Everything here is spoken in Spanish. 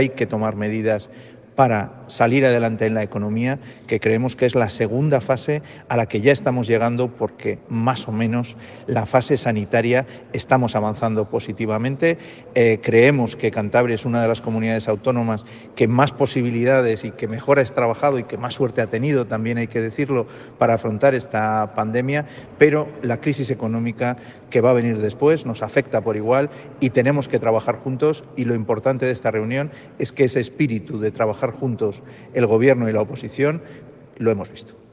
hay que tomar medidas para salir adelante en la economía, que creemos que es la segunda fase a la que ya estamos llegando, porque más o menos la fase sanitaria estamos avanzando positivamente. Creemos que Cantabria es una de las comunidades autónomas que más posibilidades y que mejor ha trabajado y que más suerte ha tenido, también hay que decirlo, para afrontar esta pandemia, pero la crisis económica que va a venir después nos afecta por igual y tenemos que trabajar juntos, y lo importante de esta reunión es que ese espíritu de trabajar juntos el Gobierno y la oposición lo hemos visto.